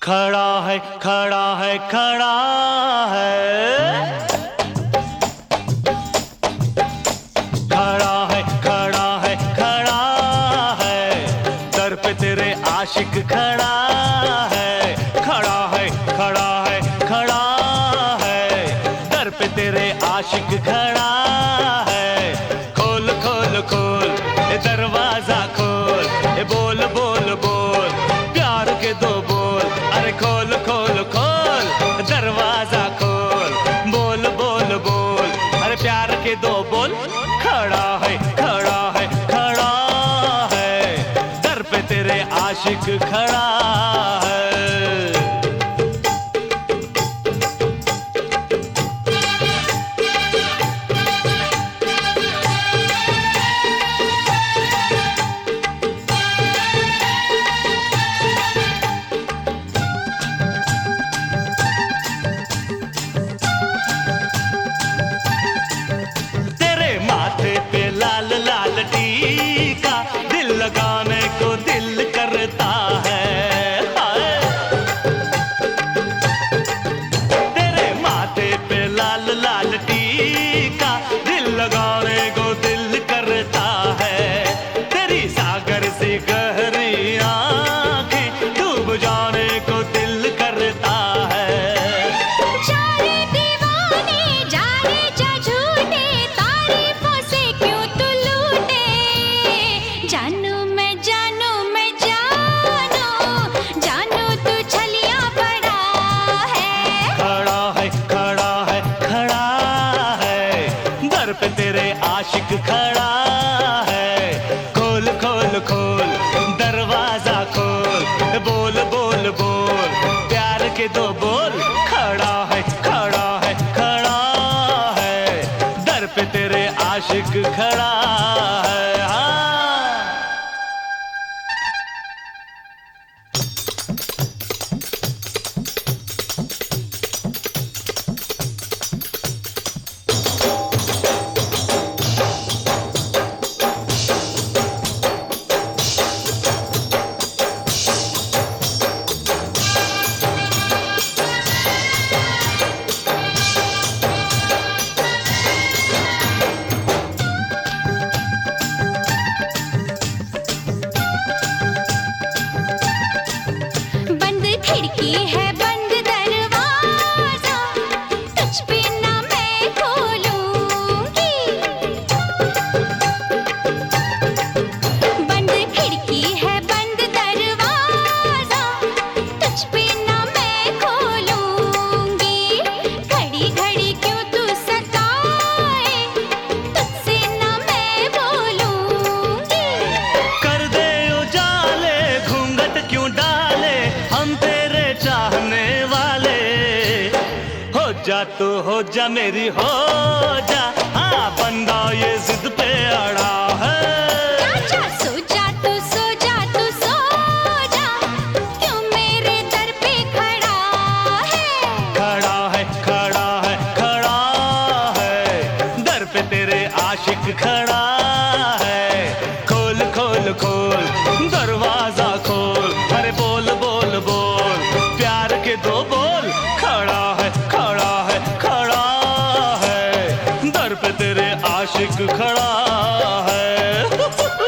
खड़ा है खड़ा है खड़ा है, खड़ा है खड़ा है खड़ा है, दर पे तेरे आशिक खड़ा है। खड़ा है खड़ा है खड़ा है, दर पे तेरे आशिक खड़ा है। खोल खोल खोल ए दरवाजा खोल, ए बोल बोल बोल प्यार के दो बोल। अरे खोल खोल खोल दरवाजा खोल, बोल बोल बोल अरे प्यार के दो बोल। खड़ा है खड़ा है खड़ा है, दर पे तेरे आशिक खड़ा है। लाल लाल टीका दिल लगाने को दिल करता है। तेरे माथे पे लाल लाल टीका दिल लगाने को दिल करता है। तेरी सागर सी गहरी आंखें डूब जाने को दिल करता है। पे तेरे आशिक खड़ा है। खोल खोल खोल दरवाजा खोल, बोल बोल बोल प्यार के दो बोल। खड़ा है खड़ा है खड़ा है, दर पे तेरे आशिक खड़ा है। खिड़की है बंद दरवाजा, तुझ पे ना मैं खोलूंगी। बंद खिड़की है बंद दरवाजा, तुझ पे ना मैं खोलूंगी। घड़ी घड़ी क्यों तू सताए, तुझसे ना मैं बोलूंगी। कर दे उजाले घूंघट क्यों डाले, हम तेरे चाहने वाले। हो जा तू हो जा मेरी हो जा, हाँ बंदा ये जिद पे अड़ा है। आजा सो जा तू सो जा तू सो जा, क्यों मेरे दर पे खड़ा है। खड़ा है खड़ा है खड़ा है, दर पे तेरे आशिक खड़ा है। खोल खोल खोल दरवाजा खोल, अरे बोल बोल बोल प्यार के दो बोल। खड़ा है खड़ा है खड़ा है, दर पे तेरे आशिक खड़ा है।